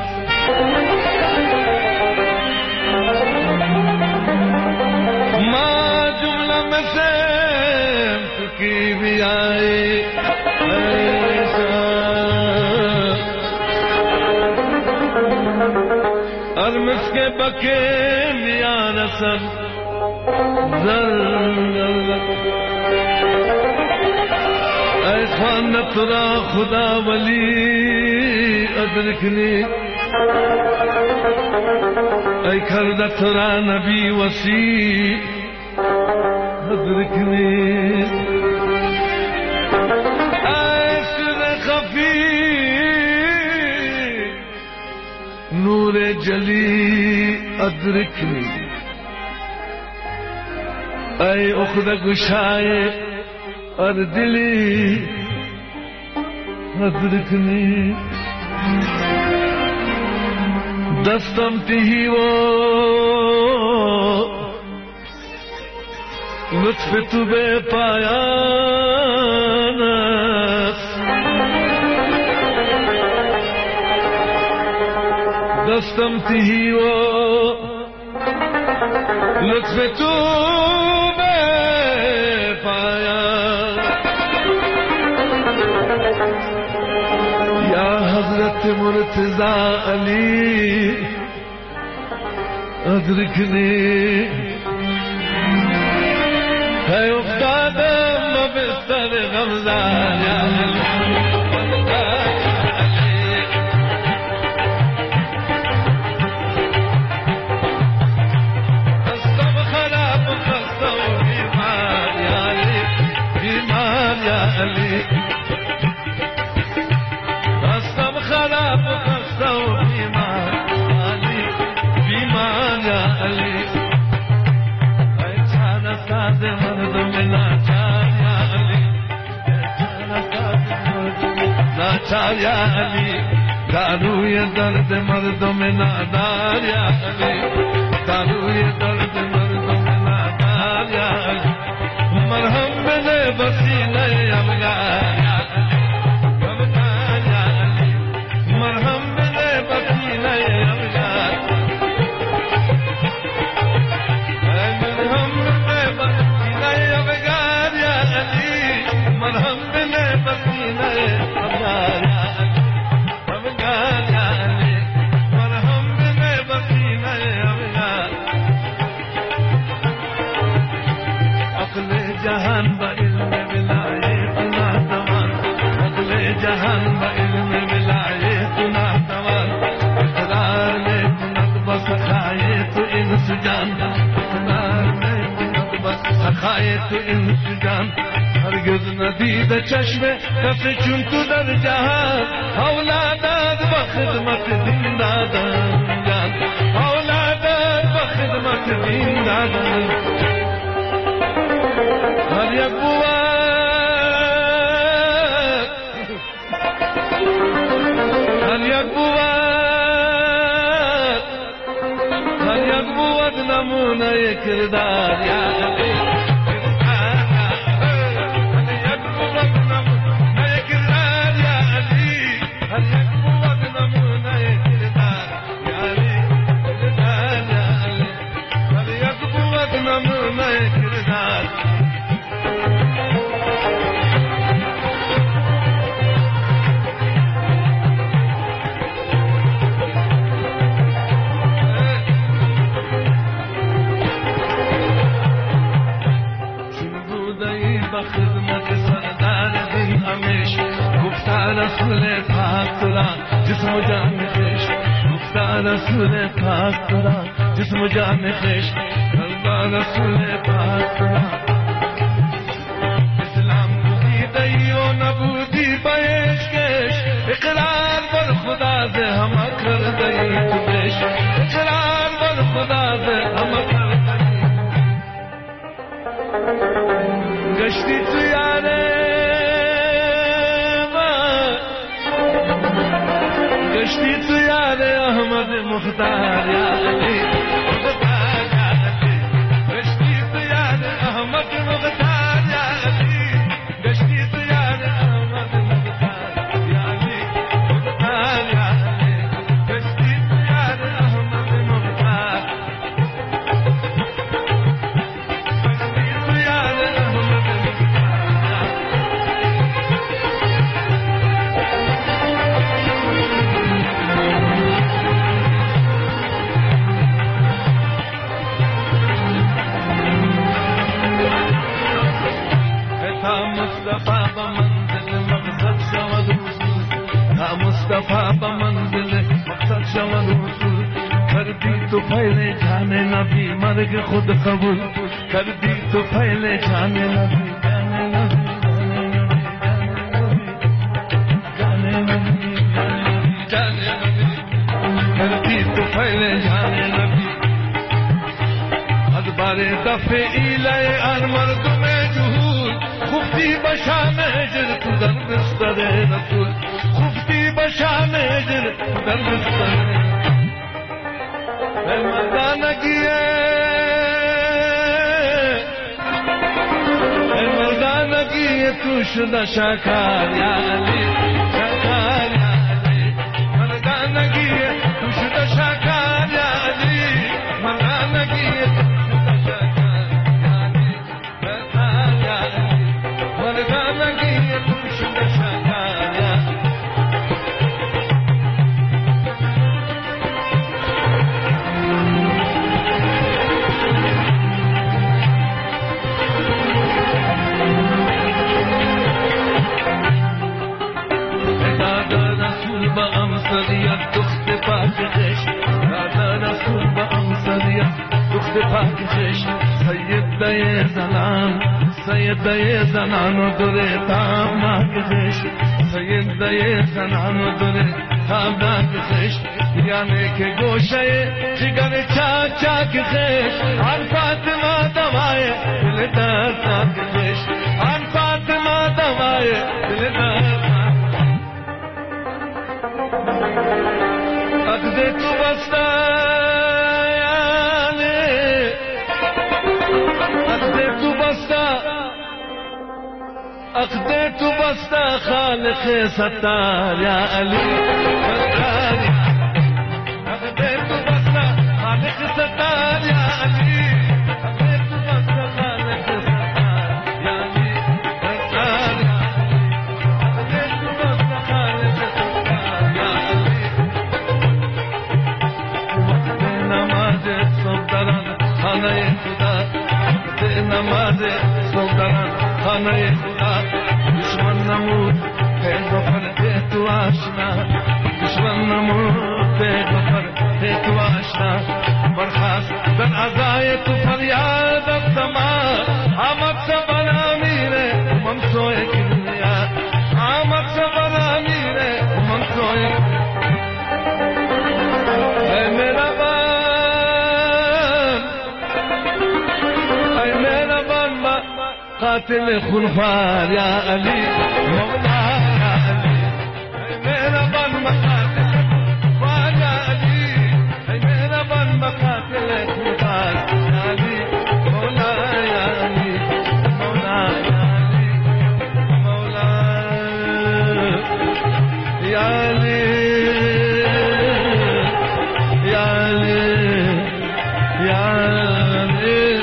ما جملہ میں سے کی بھی آئی ارمس کے بکے میاں رسل اے خان ترا خدا ولی ادرکنی اے کھرد ترا نبی وسیع ادرکنی اے سر خفی نور جلی ادرکنی اے اخد گشائے اور دلی ادرکنی دستم تہی وہ لطف تو بے پایا دستم تہی وہ لطف تو حضرت مرتضی علی ادرکنی ہے افتادم بستر غمزان یا خستم خراب خستم بیمار یا علی بیمار یا علی خراب خستہ و بیمار علی بیمار یا علی اے چھانا ساز مرد میں ناچار یا علی اے چھانا ساز مرد میں ناچار یا علی داروی درد مرد میں نادار یا علی داروی درد مرد میں نادار یا علی مرہم بنے بسیلہ امگار یا علی مرہم بنے بسیلہ امگار مرہم بنے بسیلہ امگار یا علی مرہم بنے بسیلہ امگار یا علی امگار یا علی مرہم بنے بسیلہ امگار عقل جہان با علم ولایت ناتوان عقل جہان با علم ولایت ناتوان اقرار لے کنت بس کھائے تو انس جان اقرار لے کنت بس کھائے تو انس جان ہرگز ندید چشم کس چون تو در جہان اولادات بخدمت دین دادن جان اولادات بخدمت دین دادن ہر یک بود ہر یک بود ہر یک بود نمونہ کردار یا علی ہر یک بود نمونہ کردار یا علی ہر یک بود نمونہ کردار یا علی کردار یا علی ہر یک بود نمونہ کردار خدمت سردار دل ہمیش گفتہ رسول پاک ترا جسم و جان خیش گفتہ رسول پاک ترا جسم و جان خیش گفتہ رسول پاک ترا اسلام بودی و نبودی بیش کش اقرار بر خدا سے ہم کر دئی تو بیش اقرار بر خدا سے ہم کر دئی گشتی تو یارے گشتی تو یارے احمد مختار یا علی مختار یا دفعه به منزل مقصد شود وصول کردی تو فیل جان نبی مرگ خود قبول کردی تو فیل جان نبی کردی تو فیل جان نبی از بار دفع ایله ان مردم جهول خفتی بشام اجر تو در بستر رسول خفتی بشام اجر تو در بستر مردانگیه مردانگیه تو شده شکار یا علی شکار یا علی مردانگیه تو شده شکار یا علی مردانگیه تو شده شکار یا علی شکار یا علی مردانگیه تو شده شکار یا علی امسریت دخت پاکش رادا رسول با امسریت دخت پاکش سید دای زنان سید دای زنان و دوره تام ناکش سید دای زنان و دوره تام ناکش یعنی که گوشه جگر چاک چاکش آن فاطمه دوای دل درد ناکش آن فاطمه دوای دل درد اخذ تو بستا یعنی اخذ تو بستا اخذ تو بستا خالق ستار یا علی ستار یا اخذ تو بستا خالق ستار یا علی اخذ تو بستا خالق ستار یا علی ستار یا اخذ تو بستا خالق ستار یا علی خانه خدا ته نماز سودان خانه خدا دشمن نمود ته گفر ته تو آشنا دشمن نمود ته گفر ته تو آشنا برخاست در ازای تو فریاد سما آمد سبنا میره من سوی کنیا آمد سبنا میره من سوی اے میرا قاتل خلفار یا علی مولا یا علی میرا بن مقاتل خلفار یا علی میرا بن مقاتل خلفار یا علی مولا یا علی مولا یا علی مولا یا علی یا علی یا علی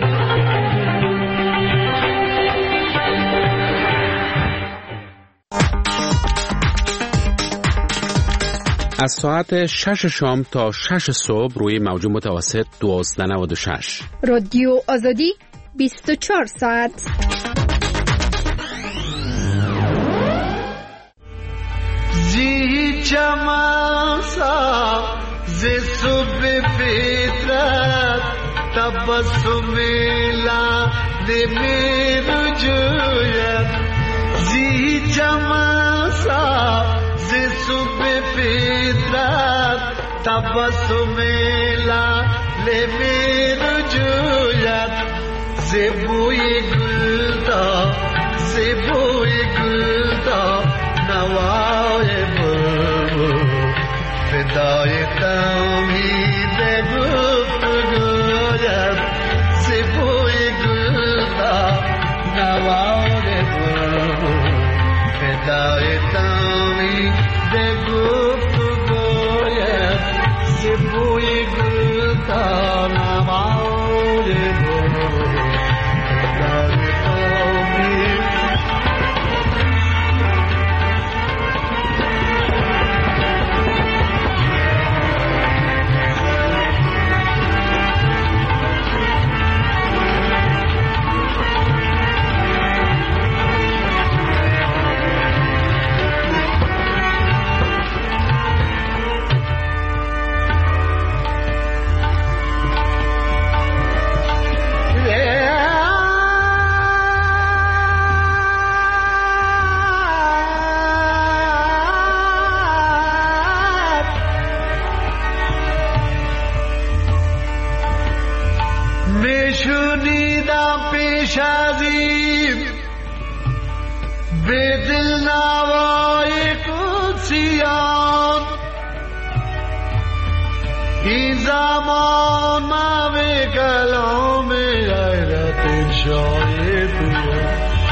از ساعت شش شام تا شش صبح روی موج متوسط دوازده نود و شش رادیو آزادی بیست و چهار ساعت. زی چماسا ز صبح فطرت تبسم لعل میرو جوید زی چماسا ز صبح فطرت تبسم لعل میرو جوید ز بوی گلدا ز بوی گلدا نوای بلبل فدای توحید گفتگویت ز بوی گلدا نوای بلبل فدای توحید گفتگویت ز بوی گلدا نوای بلبل فدای توحید. میشونیدم پیش از این به دل نوای قدسیان این زمان موی کلام غیرت شای تو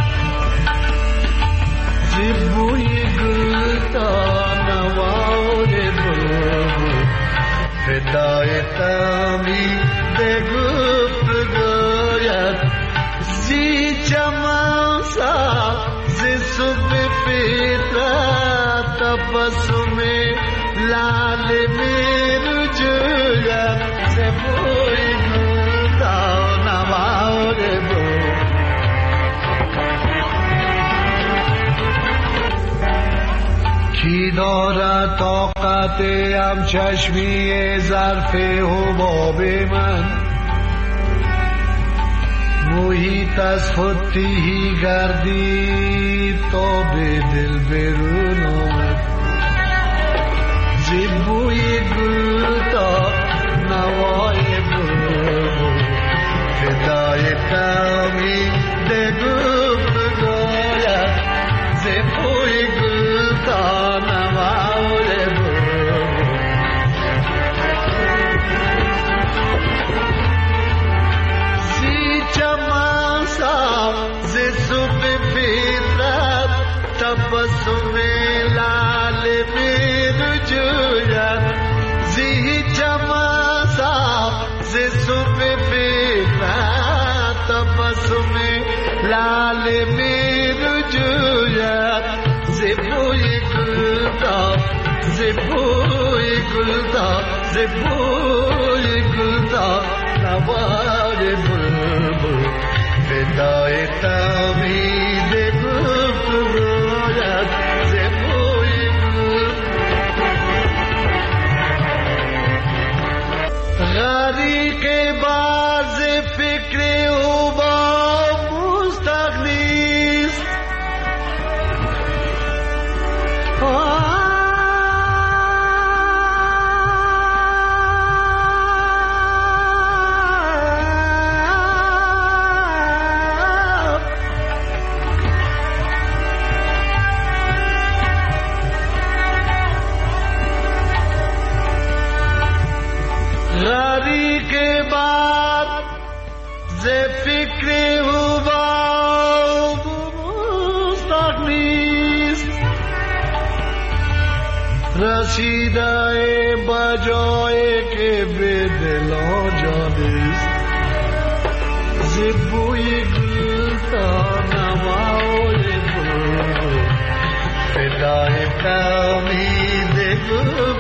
زیبوی گل تا نوای بلبل فدای تمی به گفت گوید زی چمن سا زی صبح فطرت تبسم لال میرو جوید زیبوی گل تا نوای بلبل کی دارد طاقت هم چشمی ظرف حباب من محیط از خود تیهی گردید تا به دل برون آمد زیبوی گل تا نوای بلبل فدای تمی دگفت گوید زیبوی گل تا نوای بلبل زی چمن سا زی صبح فطرت تبسم لال میرو جوید زی چمن سا زی صبح فطرت تبسم لال میرو جوید زیبوی گل تا زیبوی گل تا زیبوی گل تا نوای بلبل فدای تمید گفت گوید زیبوی گل غریق باز فکر او با مستغنیست غریق بعد ز فکر او با مستغنیست رسیده بجای که به دل جانیست زیبوی گل تا نوای بلبل فدای تمید گل